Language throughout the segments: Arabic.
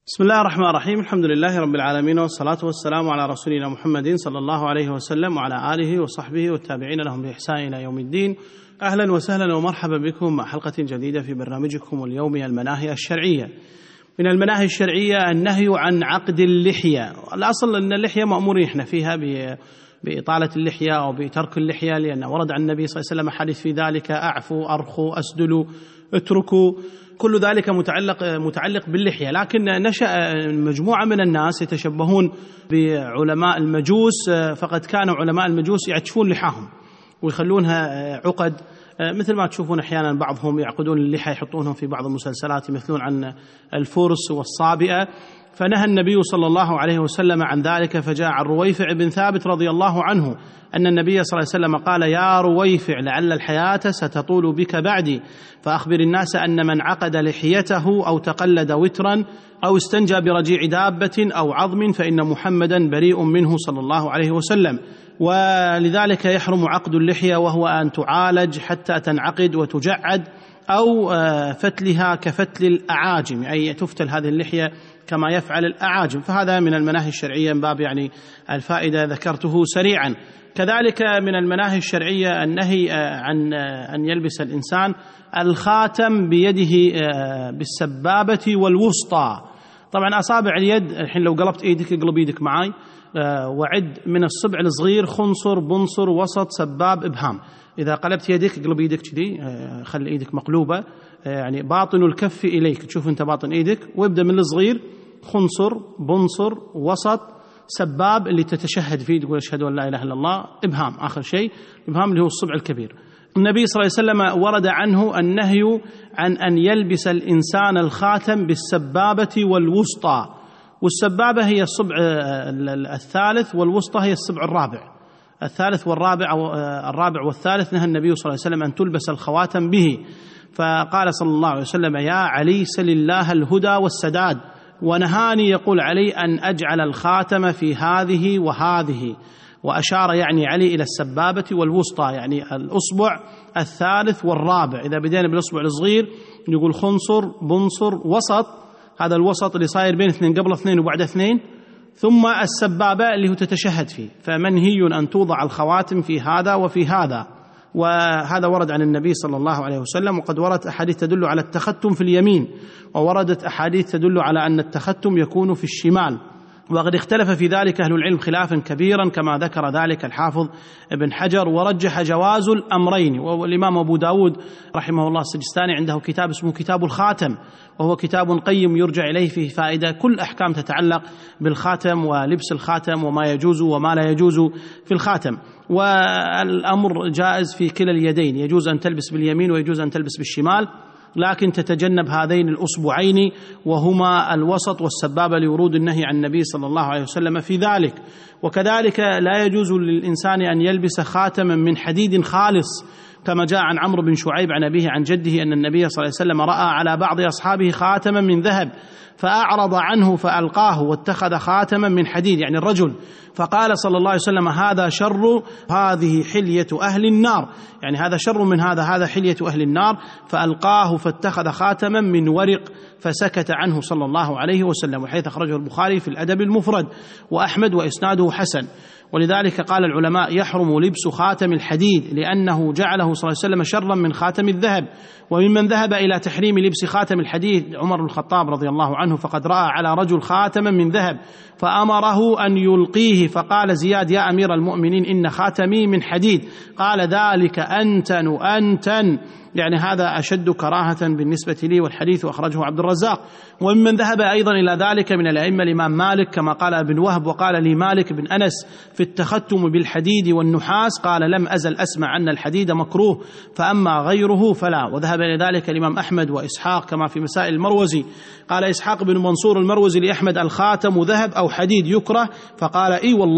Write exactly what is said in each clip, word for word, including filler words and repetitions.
بسم الله الرحمن الرحيم. الحمد لله رب العالمين، والصلاة والسلام على رسولنا محمد صلى الله عليه وسلم وعلى آله وصحبه والتابعين لهم بإحسان إلى يوم الدين. أهلا وسهلا ومرحبا بكم مع حلقة جديدة في برنامجكم اليومي المناهي الشرعية. من المناهي الشرعية النهي عن عقد اللحية. الأصل أن اللحية مأمورين إحنا فيها بإطالة اللحية أو بترك اللحية، لأن ورد عن النبي صلى الله عليه وسلم حديث في ذلك: أعفوا، أرخوا، أسدلوا، اتركوا. كل ذلك متعلق متعلق باللحية. لكن نشأ مجموعة من الناس يتشبهون بعلماء المجوس، فقد كانوا علماء المجوس يعتشفون لحاهم ويخلونها عقد، مثل ما تشوفون أحيانا بعضهم يعقدون اللحى يحطونهم في بعض المسلسلات يمثلون عن الفرس والصابئة. فنهى النبي صلى الله عليه وسلم عن ذلك، فجاء عن رويفع بن ثابت رضي الله عنه أن النبي صلى الله عليه وسلم قال: يا رويفع، لعل الحياة ستطول بك بعدي، فأخبر الناس أن من عقد لحيته أو تقلد وترا أو استنجى برجيع دابة أو عظم فإن محمدا بريء منه صلى الله عليه وسلم. ولذلك يحرم عقد اللحية، وهو أن تعالج حتى تنعقد وتجعد، أو فتلها كفتل الأعاجم، أي تفتل هذه اللحية كما يفعل الأعاجم. فهذا من المناهي الشرعية من باب يعني الفائدة ذكرته سريعا. كذلك من المناهي الشرعية النهي عن أن يلبس الإنسان الخاتم بيده بالسبابة والوسطى. طبعا أصابع اليد، الحين لو قلبت إيدك اقلب إيدك معاي وعد من الصبع الصغير: خنصر، بنصر، وسط، سباب، إبهام. إذا قلبت يدك اقلب إيدك كذي، خلي إيدك مقلوبة، يعني باطن الكف إليك، تشوف أنت باطن إيدك، وابدأ من الصغير: خنصر، بنصر، وسط، سباب اللي تتشهد فيه تقول أشهد أن لا إله إلا الله، إبهام آخر شيء، إبهام اللي هو الصبع الكبير. النبي صلى الله عليه وسلم ورد عنه النهي عن أن يلبس الإنسان الخاتم بالسبابة والوسطى. والسبابة هي الصبع الثالث، والوسطى هي الصبع الرابع. الثالث والرابع أو الرابع والثالث نهى النبي صلى الله عليه وسلم أن تلبس الخواتم به. فقال صلى الله عليه وسلم: يا علي، سل الله الهدى والسداد. ونهاني، يقول علي، أن أجعل الخاتم في هذه وهذه. وأشار يعني علي إلى السبابة والوسطى، يعني الأصبع الثالث والرابع. إذا بدينا بالأصبع الصغير نقول خنصر، بنصر، وسط، هذا الوسط اللي صاير بين اثنين قبل اثنين وبعد اثنين، ثم السبابة اللي هو تتشهد فيه. فمنهي أن توضع الخواتم في هذا وفي هذا. وهذا ورد عن النبي صلى الله عليه وسلم. وقد وردت أحاديث تدل على التختم في اليمين، ووردت أحاديث تدل على أن التختم يكون في الشمال. وقد اختلف في ذلك أهل العلم خلافا كبيرا، كما ذكر ذلك الحافظ ابن حجر، ورجح جواز الأمرين. والإمام أبو داود رحمه الله السجستاني عنده كتاب اسمه كتاب الخاتم، وهو كتاب قيم يرجع إليه فيه فائدة كل أحكام تتعلق بالخاتم ولبس الخاتم وما يجوز وما لا يجوز في الخاتم. والأمر جائز في كلا اليدين، يجوز أن تلبس باليمين ويجوز أن تلبس بالشمال، لكن تتجنب هذين الأصبعين وهما الوسط والسبابة لورود النهي عن النبي صلى الله عليه وسلم في ذلك. وكذلك لا يجوز للإنسان أن يلبس خاتما من حديد خالص، كما جاء عن عمرو بن شعيب عن أبيه عن جده أن النبي صلى الله عليه وسلم رأى على بعض أصحابه خاتما من ذهب فأعرض عنه فألقاه واتخذ خاتما من حديد، يعني الرجل، فقال صلى الله عليه وسلم: هذا شر، هذه حلية أهل النار، يعني هذا شر من هذا، هذا حلية أهل النار. فألقاه فاتخذ خاتما من ورق فسكت عنه صلى الله عليه وسلم، وحيث أخرجه البخاري في الأدب المفرد وأحمد وإسناده حسن. ولذلك قال العلماء: يحرم لبس خاتم الحديد لأنه جعله صلى الله عليه وسلم شرا من خاتم الذهب. وممن ذهب إلى تحريم لبس خاتم الحديد عمر بن الخطاب رضي الله عنه، فقد رأى على رجل خاتما من ذهب فأمره أن يلقيه، فقال زياد: يا أمير المؤمنين، إن خاتمي من حديد. قال: ذلك أنتن أنتن، يعني هذا أشد كراهة بالنسبة لي. والحديث أخرجه عبد الرزاق. ومن ذهب أيضا إلى ذلك من الأئمة الإمام مالك، كما قال ابن وهب: وقال لي مالك بن أنس في التختم بالحديد والنحاس، قال: لم أزل أسمع أن الحديد مكروه، فأما غيره فلا. وذهب إلى ذلك الإمام أحمد وإسحاق، كما في مسائل المروزي. قال إسحاق بن منصور المروزي لأحمد: الخاتم ذهب أو حديد يكره، فقال: إي والله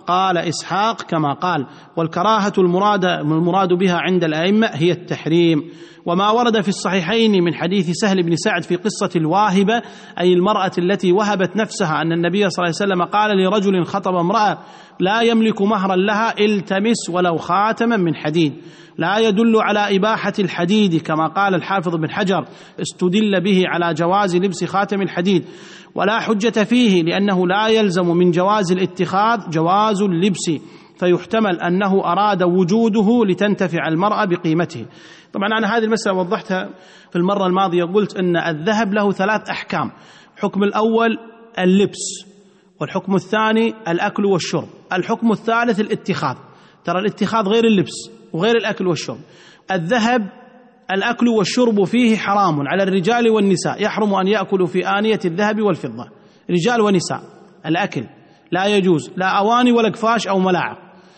قال إسحاق كما قال. والكراهة المراد المراد بها عند الأئمة هي التحريم. وما ورد في الصحيحين من حديث سهل بن سعد في قصة الواهبة، أي المرأة التي وهبت نفسها، أن النبي صلى الله عليه وسلم قال لرجل خطب امرأة لا يملك مهرا لها التمس ولو خاتما من حديد، لا يدل على إباحة الحديد كما قال الحافظ بن حجر، استدل به على جواز لبس خاتم الحديد، ولا حجة فيه لأنه لا يلزم من جواز الاتخاذ جواز اللبس، فيحتمل أنه أراد وجوده لتنتفع المرأة بقيمته. طبعا أنا هذه المسألة وضحتها في المرة الماضية، قلت أن الذهب له ثلاث أحكام: الحكم الأول اللبس، والحكم الثاني الأكل والشرب، الحكم الثالث الاتخاذ. ترى الاتخاذ غير اللبس وغير الأكل والشرب. الذهب الأكل والشرب فيه حرام على الرجال والنساء، يحرم أن يأكلوا في آنية الذهب والفضة، رجال ونساء. الأكل لا يجوز، لا أواني ولا قفاش أو ملاعق،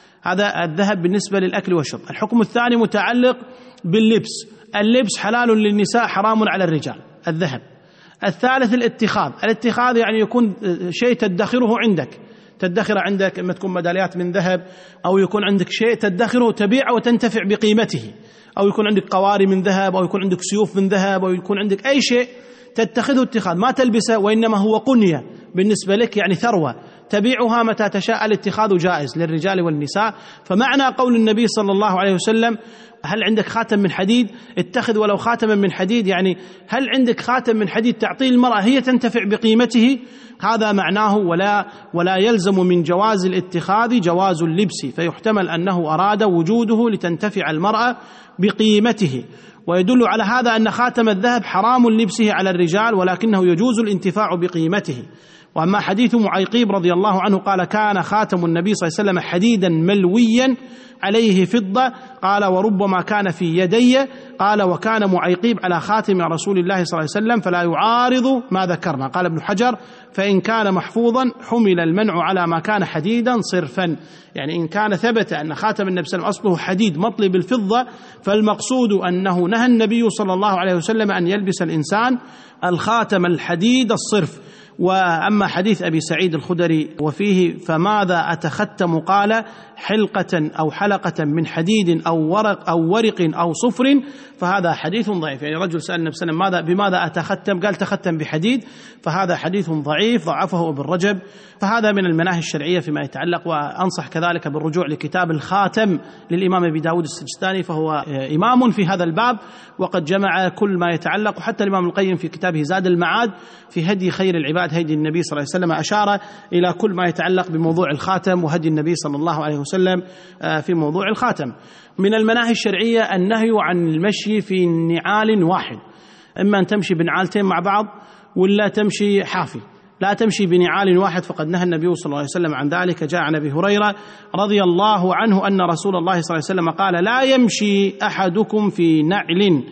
هذا الذهب بالنسبة للأكل والشرب. الحكم الثاني متعلق باللبس، اللبس حلال للنساء حرام على الرجال، الذهب. الثالث الاتخاذ، الاتخاذ يعني يكون شيء تدخره عندك، تدخر عندك، إما تكون ميداليات من ذهب، أو يكون عندك شيء تدخره تبيعه وتنتفع بقيمته، أو يكون عندك قواري من ذهب، أو يكون عندك سيوف من ذهب، أو يكون عندك أي شيء تتخذه اتخاذ، ما تلبسه، وإنما هو قنية بالنسبة لك، يعني ثروة تبيعها متى تشاء. الاتخاذ جائز للرجال والنساء. فمعنى قول النبي صلى الله عليه وسلم هل عندك خاتم من حديد؟ اتخذ ولو خاتما من حديد، يعني هل عندك خاتم من حديد تعطيه المرأة هي تنتفع بقيمته؟ هذا معناه. ولا ولا يلزم من جواز الاتخاذ جواز اللبس، فيحتمل أنه أراد وجوده لتنتفع المرأة بقيمته. ويدل على هذا أن خاتم الذهب حرام لبسه على الرجال، ولكنه يجوز الانتفاع بقيمته. وأما حديث معيقيب رضي الله عنه قال كان خاتم النبي صلى الله عليه وسلم حديدا ملويا عليه فضة، قال وربما كان في يدي، قال وكان معيقيب على خاتم رسول الله صلى الله عليه وسلم فلا يعارض ما ذكرنا. قال ابن حجر فإن كان محفوظا حمل المنع على ما كان حديدا صرفا، يعني إن كان ثبت أن خاتم النبي صلى الله عليه وسلم أصله حديد مطلي بالفضة، فالمقصود أنه نهى النبي صلى الله عليه وسلم أن يلبس الإنسان الخاتم الحديد الصرف. وأما حديث أبي سعيد الخدري وفيه فماذا أتختم قال حلقة أو حلقة من حديد أو ورق أو ورق أو صفر، فهذا حديث ضعيف. يعني رجل سأل النبي صلى الله عليه وسلم ماذا بماذا أتختم، قال تختم بحديد، فهذا حديث ضعيف ضعفه ابن رجب. فهذا من المناهي الشرعية فيما يتعلق. وأنصح كذلك بالرجوع لكتاب الخاتم للإمام أبي داود السجستاني، فهو إمام في هذا الباب وقد جمع كل ما يتعلق. وحتى الإمام القيم في كتابه زاد المعاد في هدي خير العباد هدي النبي صلى الله عليه وسلم أشار إلى كل ما يتعلق بموضوع الخاتم وهدي النبي صلى الله عليه وسلم في موضوع الخاتم. من المناهي الشرعية النهي عن المشي في نعال واحد، إما أن تمشي بنعالتين مع بعض ولا تمشي حافي، لا تمشي بنعال واحد، فقد نهى النبي صلى الله عليه وسلم عن ذلك. جاء عن أبي هريرة رضي الله عنه أن رسول الله صلى الله عليه وسلم قال لا يمشي أحدكم في نعل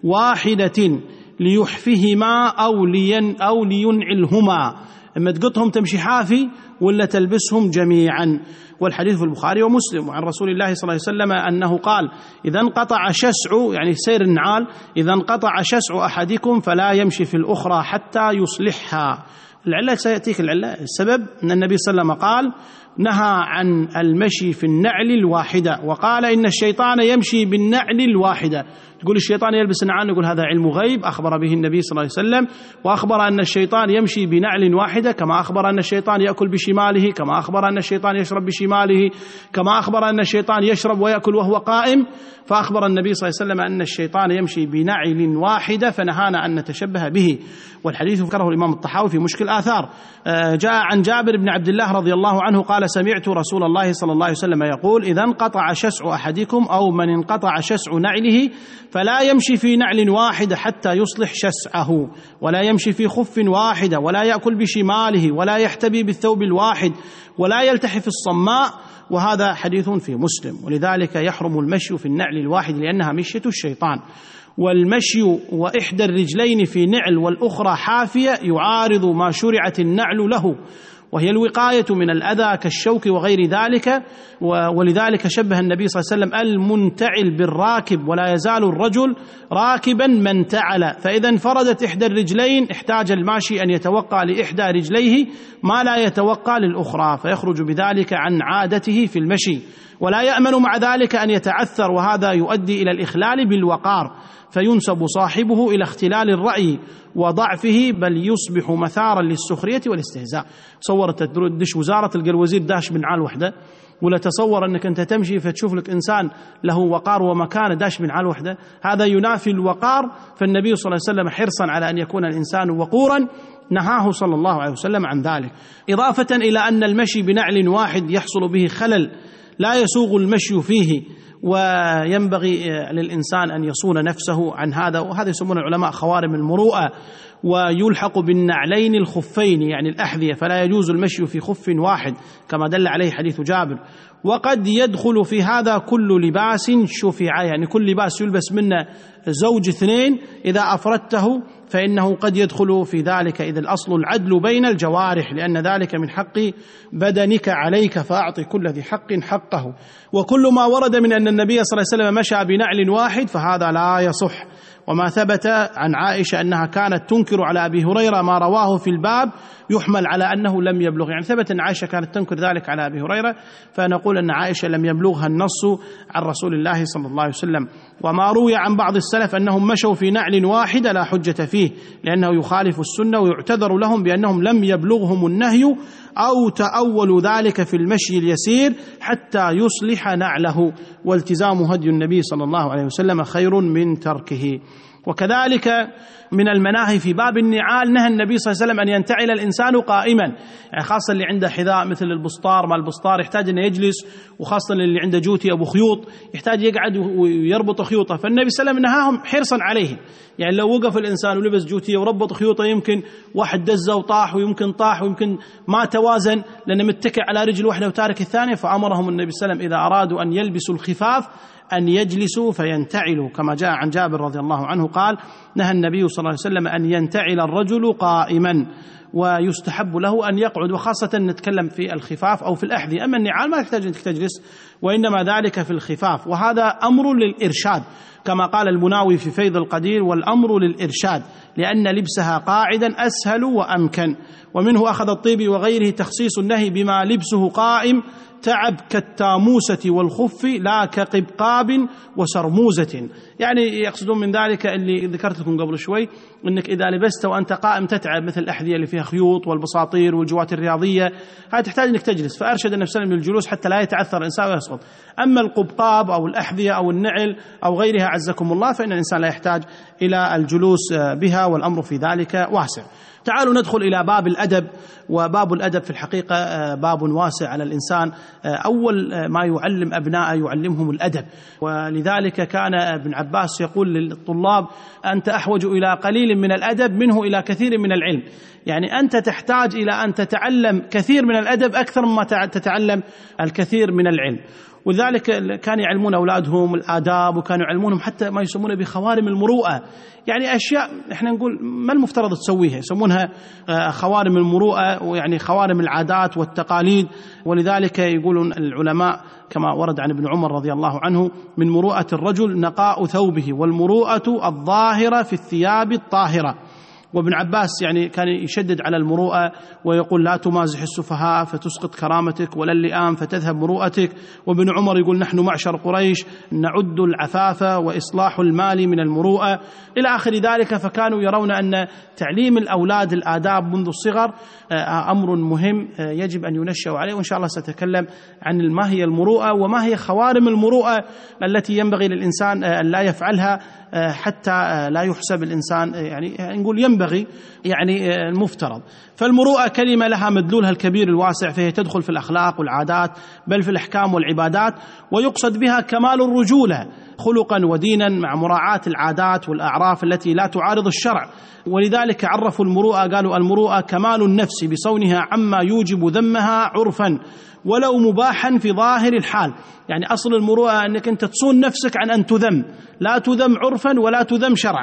واحدة ليحفهما أو, لين أو لينعلهما، إما تقطهم تمشي حافي ولا تلبسهم جميعا. والحديث في البخاري ومسلم عن رسول الله صلى الله عليه وسلم أنه قال إذا انقطع شسع، يعني سير النعال، إذا انقطع شسع أحدكم فلا يمشي في الأخرى حتى يصلحها. العلة سيأتيك العلة. السبب أن النبي صلى الله عليه وسلم قال نهى عن المشي في النعل الواحدة، وقال إن الشيطان يمشي بالنعل الواحدة. تقول الشيطان يلبس النعال، نقول هذا علم غيب أخبر به النبي صلى الله عليه وسلم، وأخبر أن الشيطان يمشي بنعل واحدة، كما أخبر أن الشيطان يأكل بشماله، كما أخبر أن الشيطان يشرب بشماله، كما أخبر أن الشيطان يشرب ويأكل وهو قائم. فأخبر النبي صلى الله عليه وسلم أن الشيطان يمشي بنعل واحدة، فنهانا أن نتشبه به. والحديث ذكره الإمام الطحاوي في مشكل آثار. جاء عن جابر بن عبد الله رضي الله عنه قال سمعت رسول الله صلى الله عليه وسلم يقول إذا انقطع شسع أحدكم أو من انقطع شسع نعله فلا يمشي في نعل واحدة حتى يصلح شسعه، ولا يمشي في خف واحدة، ولا يأكل بشماله، ولا يحتبي بالثوب الواحد، ولا يلتحف الصماء. وهذا حديث في مسلم. ولذلك يحرم المشي في النعل الواحد لأنها مشية الشيطان. والمشي وإحدى الرجلين في نعل والأخرى حافية يعارض ما شرعت النعل له، وهي الوقاية من الأذى كالشوك وغير ذلك. ولذلك شبه النبي صلى الله عليه وسلم المنتعل بالراكب، ولا يزال الرجل راكبا ما انتعل، فإذا انفردت إحدى الرجلين احتاج الماشي أن يتوقى لإحدى رجليه ما لا يتوقى للأخرى، فيخرج بذلك عن عادته في المشي، ولا يأمن مع ذلك أن يتعثر، وهذا يؤدي إلى الإخلال بالوقار، فينسب صاحبه إلى اختلال الرأي وضعفه، بل يصبح مثارا للسخرية والاستهزاء. تصورت تدش وزارة تلقى الوزير داش من عال وحدة، ولا تصور أنك أنت تمشي فتشوف لك إنسان له وقار ومكانة داش من عال وحدة، هذا ينافي الوقار. فالنبي صلى الله عليه وسلم حرصا على أن يكون الإنسان وقورا نهاه صلى الله عليه وسلم عن ذلك، إضافة إلى أن المشي بنعل واحد يحصل به خلل لا يسوغ المشي فيه، وينبغي للإنسان أن يصون نفسه عن هذا، وهذا يسمونه العلماء خوارم المروءة. ويلحق بالنعلين الخفين يعني الأحذية، فلا يجوز المشي في خف واحد كما دل عليه حديث جابر. وقد يدخل في هذا كل لباس شفع، يعني كل لباس يلبس منه زوج اثنين إذا أفردته فإنه قد يدخل في ذلك، إذ الأصل العدل بين الجوارح، لأن ذلك من حق بدنك عليك فأعطي كل ذي حق حقه. وكل ما ورد من أن النبي صلى الله عليه وسلم مشى بنعل واحد فهذا لا يصح. وما ثبت عن عائشة أنها كانت تنكر على أبي هريرة ما رواه في الباب يحمل على أنه لم يبلغ، يعني ثبت أن عائشة كانت تنكر ذلك على أبي هريرة، فنقول أن عائشة لم يبلغها النص عن رسول الله صلى الله عليه وسلم. وما روي عن بعض السلف أنهم مشوا في نعل واحدة لا حجة فيه، لأنه يخالف السنة، ويعتذر لهم بأنهم لم يبلغهم النهي أو تأولوا ذلك في المشي اليسير حتى يصلح نعله، والتزام هدي النبي صلى الله عليه وسلم خير من تركه. وكذلك من المناهي في باب النعال نهى النبي صلى الله عليه وسلم أن ينتعل الإنسان قائما، يعني خاصة اللي عنده حذاء مثل البسطار، ما البسطار يحتاج أن يجلس، وخاصة اللي عنده جوتي أبو خيوط يحتاج يقعد ويربط خيوطه، فالنبي صلى الله عليه وسلم نهاهم حرصا عليه. يعني لو وقف الإنسان ولبس جوتي وربط خيوطه يمكن واحد دزه وطاح، ويمكن طاح، ويمكن ما توازن لأنه متكئ على رجل واحدة وتارك الثانية، فأمرهم النبي صلى الله عليه وسلم إذا أرادوا أن يلبسوا الخفاف أن يجلسوا فينتعلوا، كما جاء عن جابر رضي الله عنه قال نهى النبي صلى الله عليه وسلم أن ينتعل الرجل قائما، ويستحب له أن يقعد، وخاصة نتكلم في الخفاف أو في الأحذية. أما النعال ما يحتاج أنك تجلس، وإنما ذلك في الخفاف، وهذا أمر للإرشاد كما قال المناوي في فيض القدير، والأمر للإرشاد لأن لبسها قاعدا أسهل وأمكن. ومنه أخذ الطيبي وغيره تخصيص النهي بما لبسه قائم تعب كالتاموسة والخف لا كقبقاب وسرموزة، يعني يقصدون من ذلك اللي ذكرت لكم قبل شوي، أنك إذا لبست وأنت قائم تتعب، مثل الأحذية اللي فيها خيوط والبساطير والجوات الرياضية، هذه تحتاج أنك تجلس، فأرشد النبي صلى الله عليه وسلم للجلوس حتى لا يتعثر الإنسان ويسقط. أما القبقاب أو الأحذية أو النعل أو غيرها عزكم الله فإن الإنسان لا يحتاج إلى الجلوس بها، والأمر في ذلك واسع. تعالوا ندخل إلى باب الأدب. وباب الأدب في الحقيقة باب واسع على الإنسان، أول ما يعلم أبناء يعلمهم الأدب، ولذلك كان ابن عباس يقول للطلاب أنت أحوج إلى قليل من الأدب منه إلى كثير من العلم، يعني أنت تحتاج إلى أن تتعلم كثير من الأدب أكثر مما تتعلم الكثير من العلم. ولذلك كانوا يعلمون أولادهم الآداب، وكانوا يعلمونهم حتى ما يسمونه بخوارم المروءة، يعني أشياء إحنا نقول ما المفترض تسويها، يسمونها خوارم المروءة، ويعني خوارم العادات والتقاليد. ولذلك يقولون العلماء كما ورد عن ابن عمر رضي الله عنه من مروءة الرجل نقاء ثوبه، والمروءة الظاهرة في الثياب الطاهرة. وابن عباس يعني كان يشدد على المروءة ويقول لا تمازح السفهاء فتسقط كرامتك، ولا اللئام فتذهب مروءتك. وابن عمر يقول نحن معشر قريش نعد العفاف وإصلاح المال من المروءة إلى آخر ذلك. فكانوا يرون أن تعليم الأولاد الآداب منذ الصغر أمر مهم يجب أن ينشأوا عليه، وإن شاء الله سأتكلم عن ما هي المروءة وما هي خوارم المروءة التي ينبغي للإنسان أن لا يفعلها حتى لا يحسب الإنسان، يعني نقول ينبغي يعني المفترض. فالمروءة كلمة لها مدلولها الكبير الواسع، فهي تدخل في الأخلاق والعادات بل في الأحكام والعبادات، ويقصد بها كمال الرجولة خلقا ودينا مع مراعاة العادات والأعراف التي لا تعارض الشرع. ولذلك عرفوا المروءة قالوا المروءة كمال النفس بصونها عما يوجب ذمها عرفا ولو مباحا في ظاهر الحال، يعني أصل المروءة أنك أنت تصون نفسك عن أن تذم، لا تذم عرفا ولا تذم شرعا.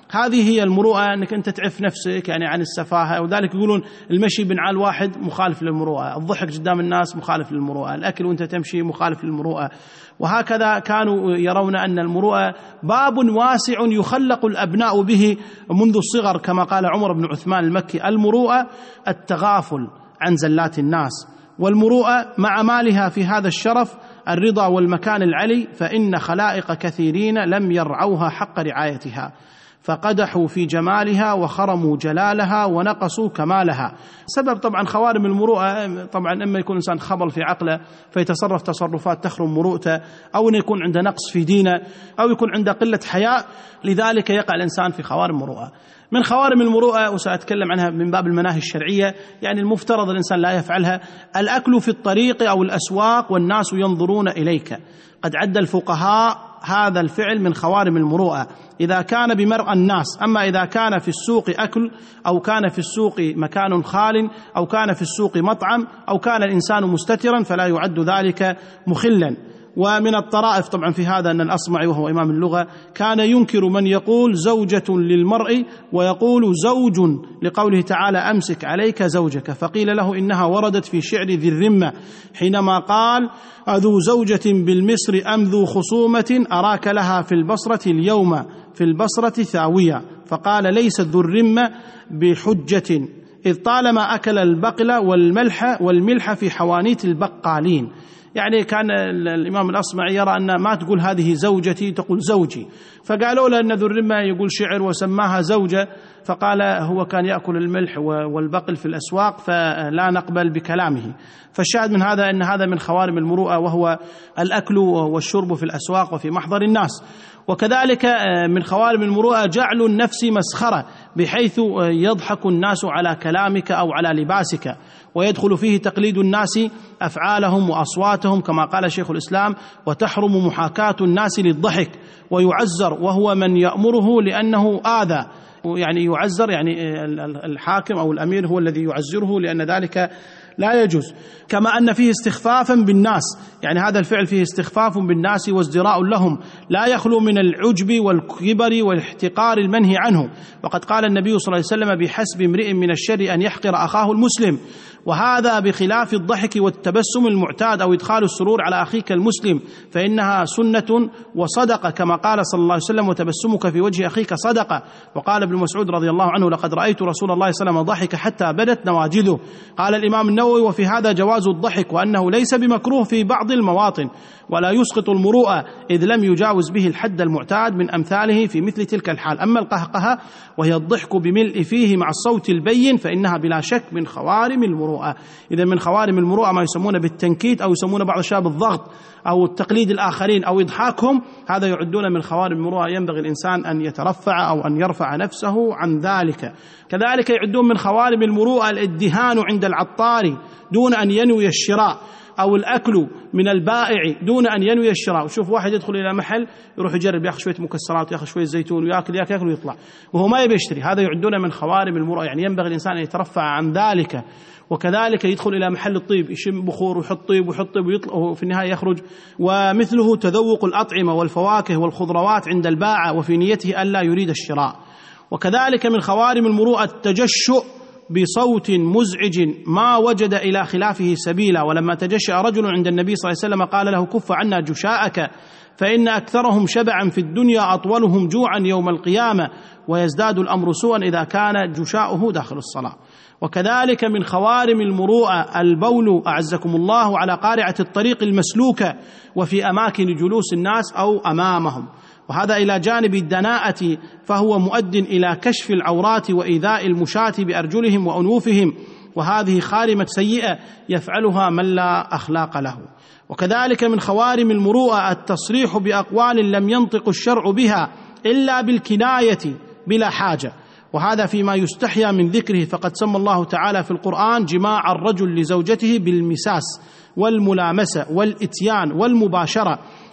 هذه هي المروءة، أنك أنت تعف نفسك يعني عن السفاهة. وذلك يقولون المشي بنعال واحد مخالف للمروءة، الضحك قدام الناس مخالف للمروءة، الأكل وأنت تمشي مخالف للمروءة. وهكذا كانوا يرون أن المروءة باب واسع يخلق الأبناء به منذ الصغر، كما قال عمر بن عثمان المكي: المروءة التغافل عن زلات الناس، والمروءة مع مالها في هذا الشرف الرضا والمكان العلي، فإن خلائق كثيرين لم يرعوها حق رعايتها، فقدحوا في جمالها وخرموا جلالها ونقصوا كمالها. سبب طبعا خوارم المروءة طبعا إما يكون إنسان خبل في عقله فيتصرف تصرفات تخرم مروءته، أو أن يكون عنده نقص في دينه، أو يكون عنده قلة حياء، لذلك يقع الإنسان في خوارم مروءة. من خوارم المروءة وسأتكلم عنها من باب المناهي الشرعية، يعني المفترض الإنسان لا يفعلها: الأكل في الطريق أو الأسواق والناس ينظرون إليك. قد عد الفقهاء هذا الفعل من خوارم المروءة إذا كان بمرأى الناس. أما إذا كان في السوق أكل، أو كان في السوق مكان خال، أو كان في السوق مطعم، أو كان الإنسان مستترا، فلا يعد ذلك مخلا. ومن الطرائف طبعا في هذا أن الأصمعي وهو إمام اللغة كان ينكر من يقول زوجة للمرء ويقول زوج لقوله تعالى: أمسك عليك زوجك، فقيل له إنها وردت في شعر ذي الرمة حينما قال: أذو زوجة بالمصر أم ذو خصومة أراك لها في البصرة اليوم في البصرة ثاوية، فقال: ليس ذو الرمة بحجة إذ طالما أكل البقل والملح والملح في حوانيت البقالين. يعني كان الإمام الأصمعي يرى أن ما تقول هذه زوجتي، تقول زوجي، فقالوا له أن ذو الرمة يقول شعر وسماها زوجة، فقال هو كان يأكل الملح والبقل في الأسواق فلا نقبل بكلامه. فالشاهد من هذا أن هذا من خوارم المروءة، وهو الأكل والشرب في الأسواق وفي محضر الناس. وكذلك من خوارم المروءة جعل النفس مسخرة، بحيث يضحك الناس على كلامك أو على لباسك، ويدخل فيه تقليد الناس أفعالهم وأصواتهم كما قال شيخ الإسلام: وتحرم محاكاة الناس للضحك، ويعزر وهو من يأمره لأنه آذى. يعني يعزر يعني الحاكم أو الأمير هو الذي يعزره، لأن ذلك لا يجوز. كما أن فيه استخفافا بالناس، يعني هذا الفعل فيه استخفاف بالناس وازدراء لهم، لا يخلو من العجب والكبر والاحتقار المنهي عنه. وقد قال النبي صلى الله عليه وسلم: بحسب امرئ من الشر أن يحقر أخاه المسلم. وهذا بخلاف الضحك والتبسم المعتاد أو إدخال السرور على أخيك المسلم، فإنها سنة وصدقة، كما قال صلى الله عليه وسلم: وتبسمك في وجه أخيك صدقة. وقال ابن مسعود رضي الله عنه: لقد رأيت رسول الله صلى الله عليه وسلم ضحك حتى بدت نواجذه. قال الإمام النووي: وفي هذا جواز الضحك، وأنه ليس بمكروه في بعض المواطن، ولا يسقط المروءة إذ لم يجاوز به الحد المعتاد من أمثاله في مثل تلك الحال. أما القهقهة وهي الضحك بملء فيه مع الصوت البين فإنها بلا شك من خوارم المروءة. إذا من خوارم المروءة ما يسمونه بالتنكيت، أو يسمونه بعض الشباب الضغط، أو التقليد الآخرين، أو إضحاكهم، هذا يعدون من خوارم المروءة، ينبغي الإنسان أن يترفع أو أن يرفع نفسه عن ذلك. كذلك يعدون من خوارم المروءة الادهان عند العطار دون أن ينوي الشراء، أو الأكل من البائع دون أن ينوي الشراء. وشوف واحد يدخل إلى محل يروح يجرب، يأخذ شوية مكسرات ويأخذ شوية زيتون ويأكل يأكل يأكل ويطلع وهو ما يبي يشتري، هذا يعدون من خوارم المروءة. يعني ينبغي الإنسان أن يترفع عن ذلك. وكذلك يدخل إلى محل الطيب يشم بخور ويحط طيب ويحط طيب ويطلع وفي النهاية يخرج. ومثله تذوق الأطعمة والفواكه والخضروات عند البائع وفي نيته ألا يريد الشراء. وكذلك من خوارم المروءة التجشؤ بصوت مزعج ما وجد إلى خلافه سبيلا. ولما تجشأ رجل عند النبي صلى الله عليه وسلم قال له: كف عنا جشاءك فإن أكثرهم شبعا في الدنيا أطولهم جوعا يوم القيامة، ويزداد الأمر سوءا إذا كان جشاؤه داخل الصلاة. وكذلك من خوارم المروءة البول أعزكم الله على قارعة الطريق المسلوكة وفي أماكن جلوس الناس أو أمامهم، وهذا إلى جانب الدناءة، فهو مؤد إلى كشف العورات وإيذاء المشاة بأرجلهم وأنوفهم، وهذه خارمة سيئة يفعلها من لا أخلاق له. وكذلك من خوارم المروءة التصريح بأقوال لم ينطق الشرع بها إلا بالكناية بلا حاجة، وهذا فيما يستحيا من ذكره، فقد سمى الله تعالى في القرآن جماع الرجل لزوجته بالمساس والملامسة والإتيان والمباشرة،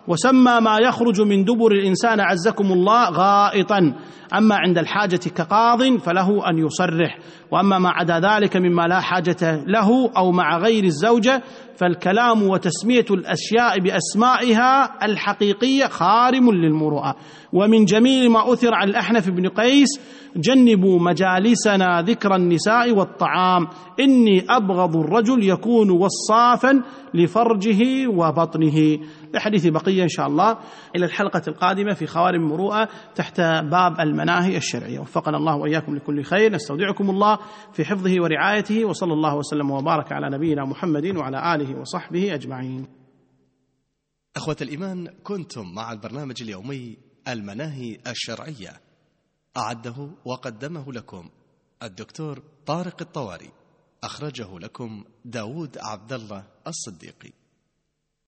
وسمى ما يخرج من دبر الإنسان عزكم الله غائطا، أما عند الحاجة كقاض فله أن يصرح، وأما ما عدا ذلك مما لا حاجة له أو مع غير الزوجة فالكلام وتسمية الأشياء بأسمائها الحقيقية خارم للمروءة. ومن جميل ما أثر عن الأحنف بن قيس: جنبوا مجالسنا ذكر النساء والطعام، إني أبغض الرجل يكون وصافا لفرجه وبطنه. لحديث بقية إن شاء الله إلى الحلقة القادمة في خوارم المروءة تحت باب المناهي الشرعية. وفقنا الله وإياكم لكل خير. نستودعكم الله في حفظه ورعايته، وصلى الله وسلم وبارك على نبينا محمد وعلى آله وصحبه أجمعين. أخوة الإيمان، كنتم مع البرنامج اليومي المناهي الشرعية، أعده وقدمه لكم الدكتور طارق الطواري، أخرجه لكم داود عبد الله الصديقي.